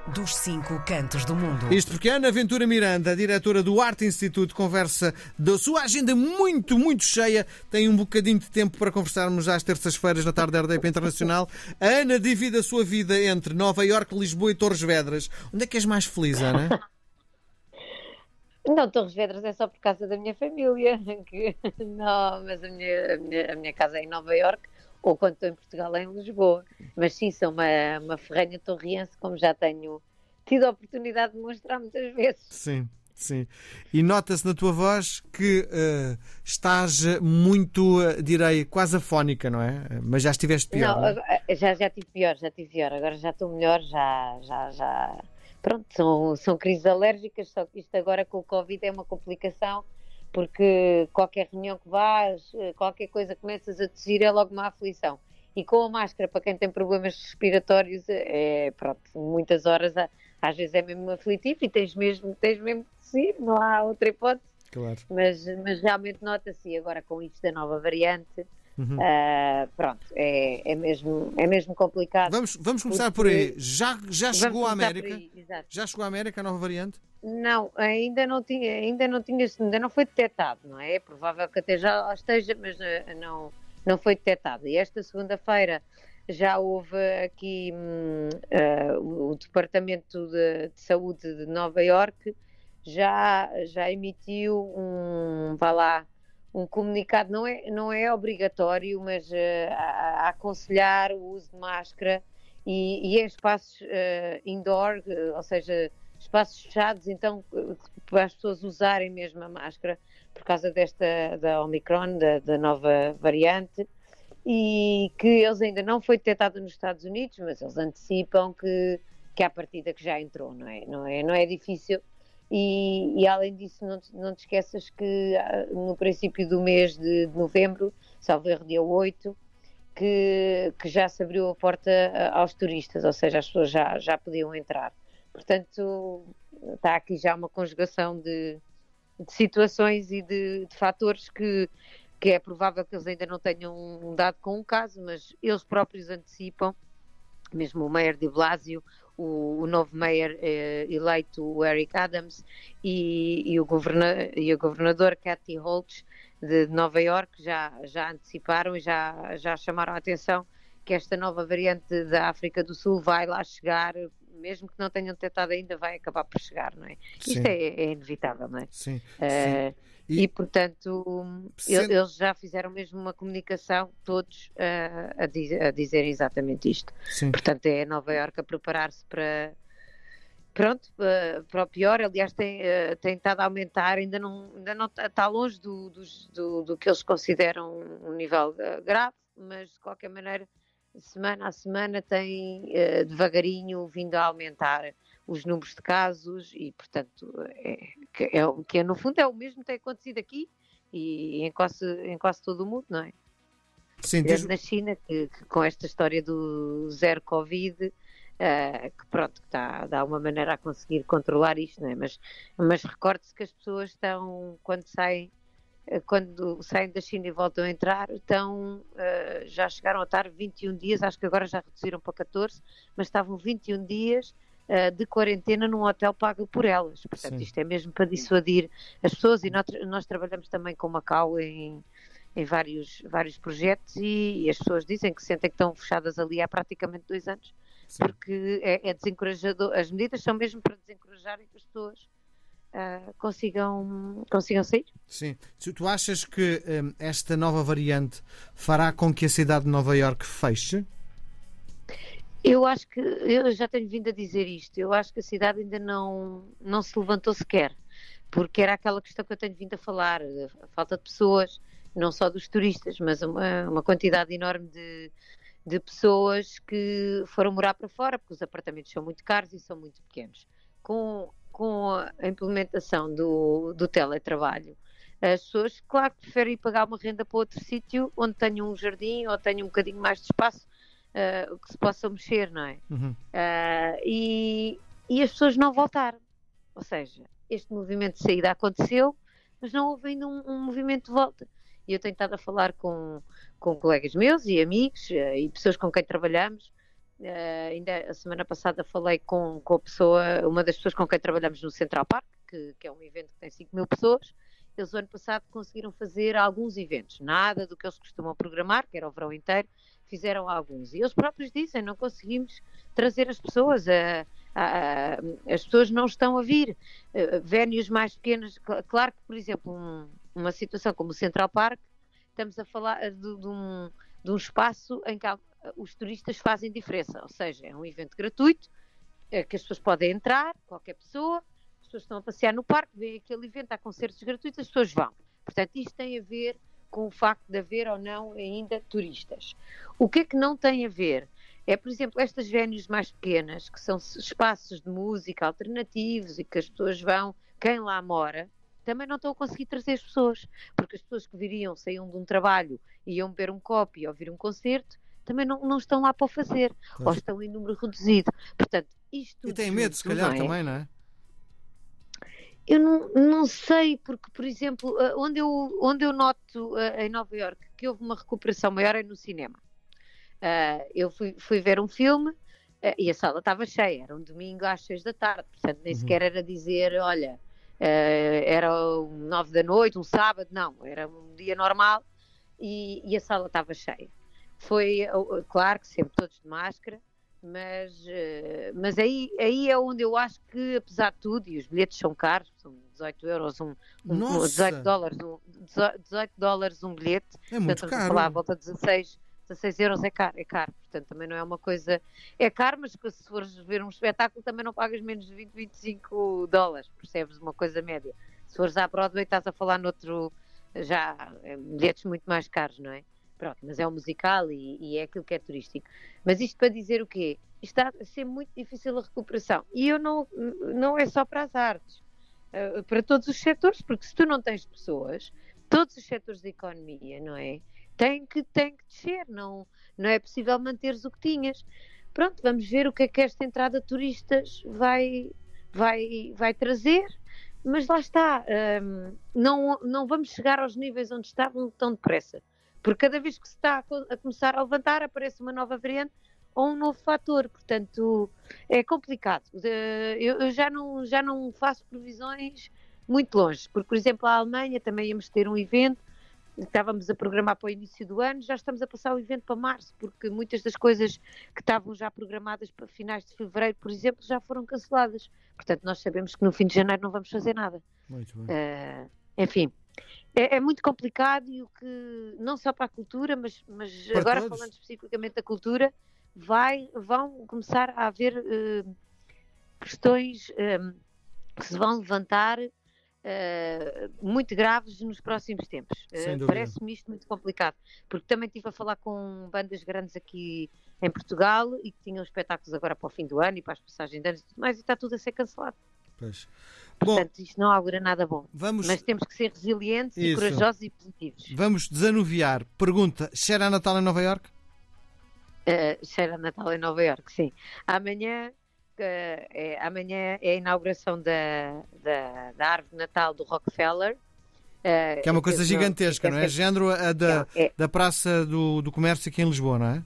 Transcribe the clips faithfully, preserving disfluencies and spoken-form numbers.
dos cinco cantos do mundo. Isto porque Ana Ventura Miranda, diretora do Arte Institute, conversa da sua agenda muito, muito cheia. Tem um bocadinho de tempo para conversarmos às terças-feiras na tarde da R D P Internacional. A Ana divide a sua vida entre Nova Iorque, Lisboa e Torres Vedras. Onde é que és mais feliz, Ana? Não, Torres Vedras é só por causa da minha família. Que... Não, mas a minha, a, minha, a minha casa é em Nova Iorque, ou quando estou em Portugal é em Lisboa. Mas sim, sou uma, uma ferrenha torriense, como já tenho tido a oportunidade de mostrar muitas vezes. Sim, sim. E nota-se na tua voz que uh, estás muito, uh, direi, quase afónica, não é? Mas já estiveste pior, não, não é? Já, já tive pior, já tive pior. Agora já estou melhor, já... já, já... Pronto, são, são crises alérgicas, só que isto agora com o Covid é uma complicação, porque qualquer reunião que vás, qualquer coisa que começas a tossir é logo uma aflição. E com a máscara, para quem tem problemas respiratórios, é, pronto, muitas horas, às vezes é mesmo aflitivo e tens mesmo, tens mesmo que tossir, não há outra hipótese. Claro. Mas, mas realmente nota-se, agora com isto da nova variante... Uhum. Uh, pronto, é, é, mesmo, é mesmo complicado. Vamos, vamos começar por aí. Já, já chegou à América? Aí, já chegou à América a nova variante? Não, ainda não tinha, ainda não tinha, ainda não foi detectado, não é? É provável que até já esteja, mas não, não foi detectado. E esta segunda-feira já houve aqui hum, uh, o Departamento de, de Saúde de Nova Iorque já, já emitiu um, vá lá, um comunicado, não é, não é obrigatório, mas uh, a, a aconselhar o uso de máscara e, e em espaços uh, indoor, uh, ou seja, espaços fechados, então uh, para as pessoas usarem mesmo a máscara por causa desta da Omicron, da, da nova variante, e que eles ainda não foi detectado nos Estados Unidos, mas eles antecipam que, que à partida que já entrou, não é? Não é, não é difícil. E, e além disso, não te, não te esqueças que no princípio do mês de, de novembro, salvo erro dia oito, que, que já se abriu a porta aos turistas, ou seja, as pessoas já, já podiam entrar. Portanto, está aqui já uma conjugação de, de situações e de, de fatores que, que é provável que eles ainda não tenham dado com um caso, mas eles próprios antecipam, mesmo o Mayor de Blasio, o, o novo Mayor eh, eleito, o Eric Adams, e, e, o governa, e o governador Kathy Hochul de Nova Iorque já, já anteciparam e já, já chamaram a atenção que esta nova variante da África do Sul vai lá chegar, mesmo que não tenham detectado ainda, vai acabar por chegar, não é? Sim. Isto é, é inevitável, não é? Sim, uh, sim. E, e, portanto, sendo... eles já fizeram mesmo uma comunicação, todos, uh, a, dizer, a dizer exatamente isto. Sim. Portanto, é Nova Iorque a preparar-se para, pronto, uh, para o pior. Aliás, tem, uh, tem estado a aumentar, ainda não, ainda não está longe do, do, do, do que eles consideram um nível uh, grave, mas, de qualquer maneira, semana a semana tem uh, devagarinho vindo a aumentar os números de casos e, portanto, é, que, é, que é, no fundo é o mesmo que tem acontecido aqui e em quase, em quase todo o mundo, não é? Sim, diz... na China, que, que com esta história do zero Covid, uh, que pronto, que está de alguma maneira a conseguir controlar isto, não é? Mas, mas recorde-se que as pessoas estão, quando saem, quando saem da China e voltam a entrar, estão, uh, já chegaram a estar vinte e um dias, acho que agora já reduziram para catorze, mas estavam vinte e um dias de quarentena num hotel pago por elas. Portanto, Sim. isto é mesmo para dissuadir as pessoas e nós, nós trabalhamos também com Macau em, em vários, vários projetos e, e as pessoas dizem que sentem que estão fechadas ali há praticamente dois anos, Sim. porque é, é desencorajador. As medidas são mesmo para desencorajarem que as pessoas uh, consigam, consigam sair. Sim. Se tu achas que um, esta nova variante fará com que a cidade de Nova Iorque feche? Eu acho que, eu já tenho vindo a dizer isto, eu acho que a cidade ainda não, não se levantou sequer, porque era aquela questão que eu tenho vindo a falar, a falta de pessoas, não só dos turistas, mas uma, uma quantidade enorme de, de pessoas que foram morar para fora, porque os apartamentos são muito caros e são muito pequenos. Com, com a implementação do, do teletrabalho, as pessoas, claro que preferem pagar uma renda para outro sítio, onde tenham um jardim ou tenham um bocadinho mais de espaço, Uh, que se possa mexer, não é? Uhum. Uh, e, e as pessoas não voltaram. Ou seja, este movimento de saída aconteceu, mas não houve ainda um, um movimento de volta. E eu tenho estado a falar com, com colegas meus e amigos uh, e pessoas com quem trabalhamos Uh, ainda a semana passada falei com, com a pessoa, uma das pessoas com quem trabalhamos no Central Park, que, que é um evento que tem cinco mil pessoas. Eles, o ano passado, conseguiram fazer alguns eventos. Nada do que eles costumam programar, que era o verão inteiro, fizeram alguns. E eles próprios dizem, não conseguimos trazer as pessoas. A, a, a, as pessoas não estão a vir. Uh, vénues mais pequenas. Claro que, por exemplo, um, uma situação como o Central Park, estamos a falar de, de, um, de um espaço em que há, os turistas fazem diferença. Ou seja, é um evento gratuito, é, que as pessoas podem entrar, qualquer pessoa. As pessoas estão a passear no parque, veem aquele evento, há concertos gratuitos, as pessoas vão. Portanto, isto tem a ver com o facto de haver ou não ainda turistas. O que é que não tem a ver? É, por exemplo, estas venues mais pequenas, que são espaços de música alternativos e que as pessoas vão, quem lá mora, também não estão a conseguir trazer as pessoas, porque as pessoas que viriam, saíam de um trabalho, iam beber um copo e ouvir um concerto, também não, não estão lá para o fazer, pois. Ou estão em número reduzido. Portanto, isto... E têm medo, se calhar, não é? também, não é? Eu não, não sei, porque, por exemplo, onde eu, onde eu noto uh, em Nova Iorque que houve uma recuperação maior é no cinema. Uh, eu fui, fui ver um filme uh, e a sala estava cheia, era um domingo às seis da tarde, portanto nem uhum. sequer era dizer, olha, uh, era nove da noite, um sábado, não, era um dia normal e, e a sala estava cheia. Foi, uh, claro que sempre todos de máscara, mas, uh, mas aí, aí é onde eu acho que, apesar de tudo, e os bilhetes são caros, são dezoito euros, um, um, dezoito dólares, um, dezoito dólares um bilhete, é muito portanto, caro. A falar à volta de dezasseis, dezasseis euros é caro, é caro, portanto também não é uma coisa, é caro, mas se fores ver um espetáculo também não pagas menos de vinte, vinte e cinco dólares, percebes, uma coisa média. Se fores à Broadway estás a falar noutro, já, bilhetes muito mais caros, não é? Pronto, mas é um musical e, e é aquilo que é turístico. Mas isto para dizer o quê? Isto está a ser muito difícil a recuperação. E eu não, não é só para as artes, uh, para todos os setores, porque se tu não tens pessoas, todos os setores da economia, não é? Tem que, tem que descer, não, não é possível manteres o que tinhas. Pronto, vamos ver o que é que esta entrada de turistas vai, vai, vai trazer, mas lá está, um, não, não vamos chegar aos níveis onde estavam tão depressa. Porque cada vez que se está a começar a levantar, aparece uma nova variante ou um novo fator. Portanto, é complicado. Eu já não, já não faço previsões muito longe. Porque, por exemplo, a Alemanha também íamos ter um evento, estávamos a programar para o início do ano, já estamos a passar o evento para março, porque muitas das coisas que estavam já programadas para finais de fevereiro, por exemplo, já foram canceladas. Portanto, nós sabemos que no fim de janeiro não vamos fazer nada. Muito bem. Uh, enfim... É, é muito complicado e o que, não só para a cultura, mas, mas agora todos. Falando especificamente da cultura, vai, vão começar a haver uh, questões um, que se vão levantar uh, muito graves nos próximos tempos. Uh, Parece-me isto muito complicado, porque também estive a falar com bandas grandes aqui em Portugal e que tinham espetáculos agora para o fim do ano e para as passagens de anos e tudo mais, e está tudo a ser cancelado. Pois. Portanto, Bom, isto não augura nada bom. Vamos... Mas temos que ser resilientes Isso. e corajosos e positivos. Vamos desanuviar. Pergunta, cheira a Natal em Nova Iorque? Uh, cheira a Natal em Nova Iorque, sim. Amanhã, uh, é, amanhã é a inauguração da, da, da árvore de Natal do Rockefeller. Uh, que é uma coisa gigantesca, não, não é? Género a da, é. da Praça do, do Comércio aqui em Lisboa, não é?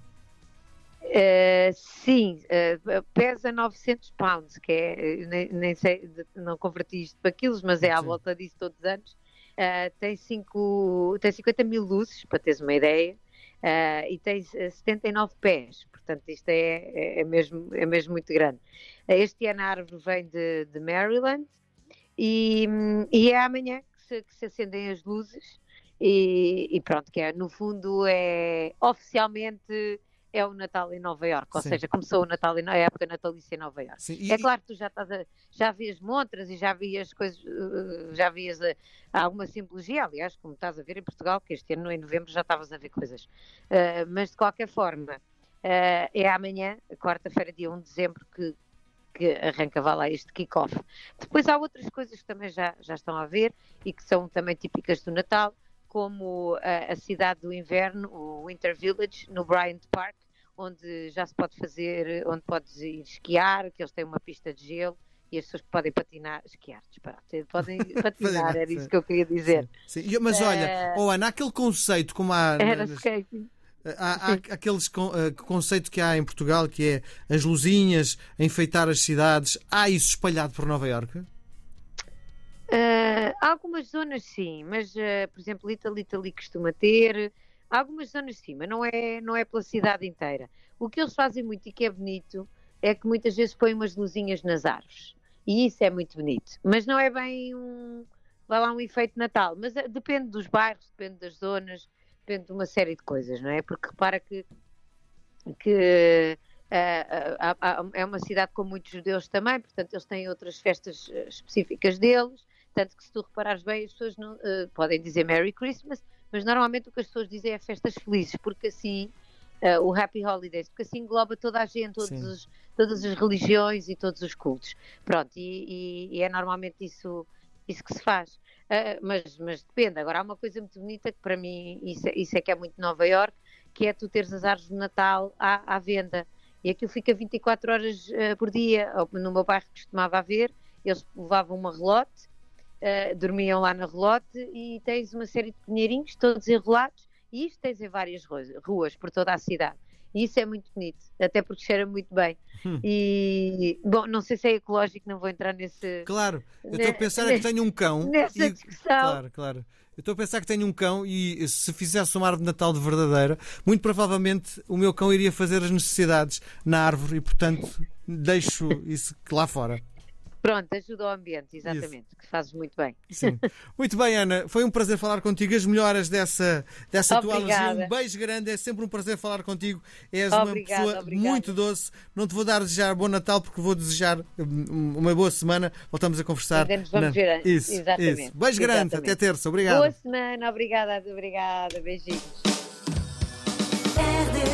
Uh, sim, uh, pesa novecentos pounds, que é, nem, nem sei, não converti isto para quilos, mas é à sim. volta disso todos os anos. Uh, tem, cinco, tem cinquenta mil luzes, para teres uma ideia, uh, e tem setenta e nove pés, portanto isto é, é, mesmo, é mesmo muito grande. Este ano a árvore vem de, de Maryland e, e é amanhã que se, que se acendem as luzes e, e pronto, que é, no fundo é oficialmente... é o Natal em Nova Iorque, ou Sim. seja, começou o Natal em, a época natalícia em Nova Iorque. E... É claro que tu já, estás a, já vias montras e já vias coisas, já vias a, alguma simbologia, aliás, como estás a ver em Portugal, que este ano em novembro já estavas a ver coisas. Uh, mas de qualquer forma, uh, é amanhã, quarta-feira, dia um de dezembro, que, que arranca vá lá este kick-off. Depois há outras coisas que também já, já estão a ver e que são também típicas do Natal, como a, a cidade do inverno, o Winter Village, no Bryant Park, onde já se pode fazer, onde podes ir esquiar, que eles têm uma pista de gelo e as pessoas podem patinar, esquiar, disparate, podem patinar, era isso que eu queria dizer. Sim, sim. Mas olha, uh, oh Ana, aquele conceito como há... Era skating. Há, há aqueles con, uh, conceito que há em Portugal, que é as luzinhas a enfeitar as cidades. Há isso espalhado por Nova Iorque? Uh, algumas zonas sim, mas, uh, por exemplo, Little Italy costuma ter. Algumas zonas sim, mas não é, não é pela cidade inteira. O que eles fazem muito e que é bonito é que muitas vezes põem umas luzinhas nas árvores. E isso é muito bonito. Mas não é bem um... vai lá um efeito de Natal. Mas uh, depende dos bairros, depende das zonas, depende de uma série de coisas, não é? Porque repara que, que uh, uh, uh, é uma cidade com muitos judeus também, portanto eles têm outras festas uh, específicas deles, tanto que se tu reparares bem as pessoas não, uh, podem dizer Merry Christmas, mas normalmente o que as pessoas dizem é festas felizes, porque assim, uh, o Happy Holidays, porque assim engloba toda a gente, todos os, todas as religiões e todos os cultos. Pronto, e, e, e é normalmente isso, isso que se faz. Uh, mas, mas depende. Agora há uma coisa muito bonita que para mim isso, isso é que é muito Nova Iorque, que é tu teres as árvores de Natal à, à venda, e aquilo fica vinte e quatro horas uh, por dia. No meu bairro costumava haver, eles levavam uma relote, uh, dormiam lá na relote e tens uma série de pinheirinhos todos enrolados, e isto tens em várias ruas, ruas por toda a cidade. E isso é muito bonito, até porque cheira muito bem. Hum. E, bom, não sei se é ecológico, não vou entrar nesse... Claro, eu estou a pensar nesse, que tenho um cão... Nessa e, discussão. Claro, claro. Eu estou a pensar que tenho um cão e se fizesse uma árvore de Natal de verdadeira, muito provavelmente o meu cão iria fazer as necessidades na árvore e, portanto, deixo isso lá fora. Pronto, ajuda ao ambiente, exatamente, isso. Que fazes muito bem. Sim. Muito bem, Ana, foi um prazer falar contigo. As melhoras dessa, dessa tua alergia. Um beijo grande, é sempre um prazer falar contigo. És obrigada, uma pessoa obrigada. muito doce. Não te vou dar a desejar bom Natal, porque vou desejar uma boa semana. Voltamos a conversar. Vamos na... ver. Isso, exatamente. Isso. Beijo grande, exatamente. Até terça. Obrigado. Boa semana, obrigada, obrigada. Beijinhos.